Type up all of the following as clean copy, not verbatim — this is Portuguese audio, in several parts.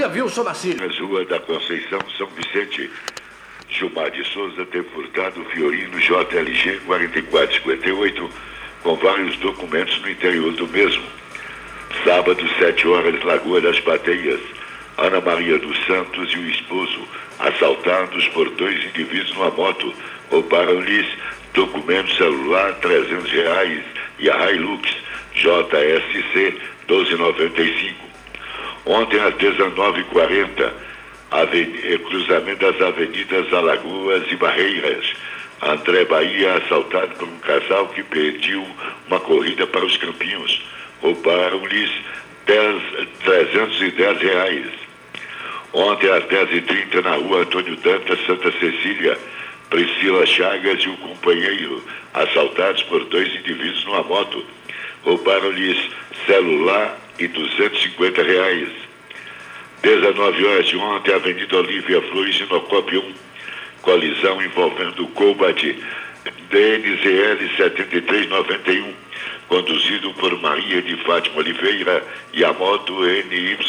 dia, Wilson Marcílio. Nas ruas da Conceição, São Vicente, Gilmar de Souza ter furtado Fiorino JLG 4458 com vários documentos no interior do mesmo. Sábado, 7 horas, Lagoa das Pateias, Ana Maria dos Santos e o esposo assaltados por 2 indivíduos numa moto, roubaram-lhes documento celular, R$300 e a Hilux JSC 1295. Ontem, às 19h40, cruzamento das avenidas Alagoas e Barreiras, André Bahia assaltado por um casal que pediu uma corrida para os Campinhos. Roubaram-lhes R$310. Ontem, às 10h30, na rua Antônio Dantas, Santa Cecília, Priscila Chagas e o companheiro assaltados por 2 indivíduos numa moto. Roubaram-lhes celular e R$250. 19 horas de ontem, Avenida Olívia Flores, Sinocópio 1, colisão envolvendo o Colbert DNZL 7391, conduzido por Maria de Fátima Oliveira, e a moto NYX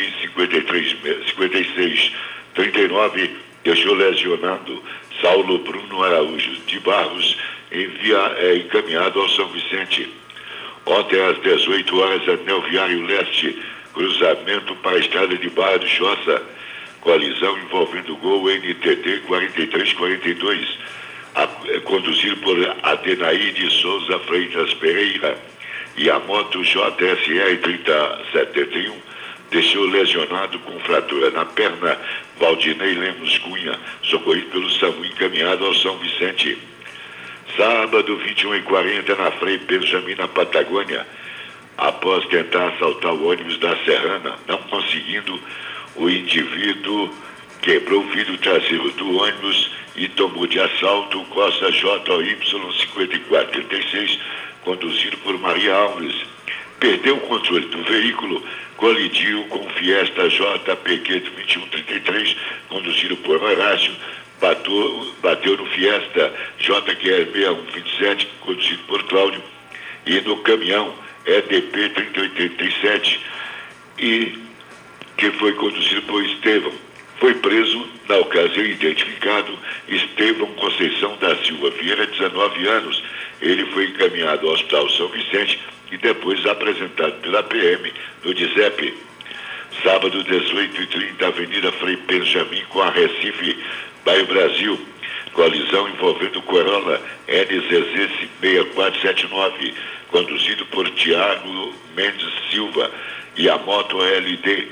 5639 deixou lesionado Saulo Bruno Araújo de Barros, encaminhado ao São Vicente. Ontem, às 18 horas, Anel Viário Leste, cruzamento para a estrada de Barra do Choça, colisão envolvendo o Gol NTT 4342, conduzido por Adenaide Souza Freitas Pereira, e a moto JSR 3071 deixou lesionado com fratura na perna Valdinei Lemos Cunha, socorrido pelo SAMU, encaminhado ao São Vicente. Sábado, 21h40, na Frei Benjamin, na Patagônia, após tentar assaltar o ônibus da Serrana, não conseguindo, o indivíduo quebrou o vidro traseiro do ônibus e tomou de assalto o Costa JY 5436, conduzido por Maria Alves. Perdeu o controle do veículo, colidiu com o Fiesta JPQ 2133, conduzido por Horácio, bateu no Fiesta JQR 6127, conduzido por Cláudio, e no caminhão EDP 3087, e que foi conduzido por Estevão. Foi preso, na ocasião identificado, Estevão Conceição da Silva Vieira, 19 anos. Ele foi encaminhado ao Hospital São Vicente e depois apresentado pela PM no DISEP. Sábado, 18h30, Avenida Frei Benjamin com a Recife, bairro Brasil, colisão envolvendo Corolla NZZ 6479, conduzido por Tiago Mendes Silva, e a moto LD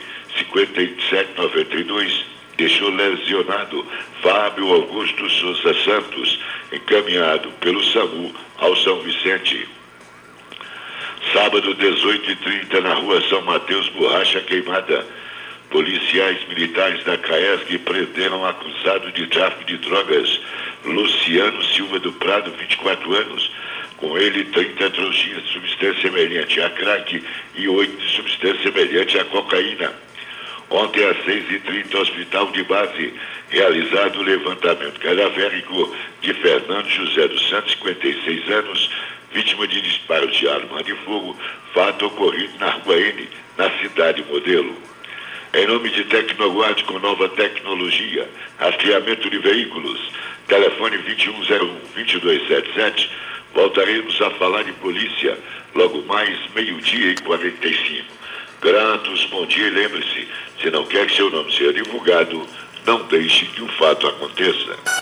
5792 deixou lesionado Fábio Augusto Souza Santos, encaminhado pelo SAMU ao São Vicente. Sábado, 18h30, na rua São Mateus, borracha queimada. Policiais militares da CAESG prenderam acusado de tráfico de drogas Luciano Silva do Prado, 24 anos. Com ele, 30 trouxinhas de substância semelhante a crack e 8 de substância semelhante a cocaína. Ontem, às 6h30, Hospital de Base, realizado o levantamento cadavérico de Fernando José dos Santos, 56 anos, vítima de disparos de arma de fogo, fato ocorrido na Rua N, na cidade modelo. Em nome de Tecnoguard, com nova tecnologia, rastreamento de veículos, telefone 2101-2277, voltaremos a falar de polícia logo mais 12h45. Gratos, bom dia, e lembre-se, se não quer que seu nome seja divulgado, não deixe que o fato aconteça.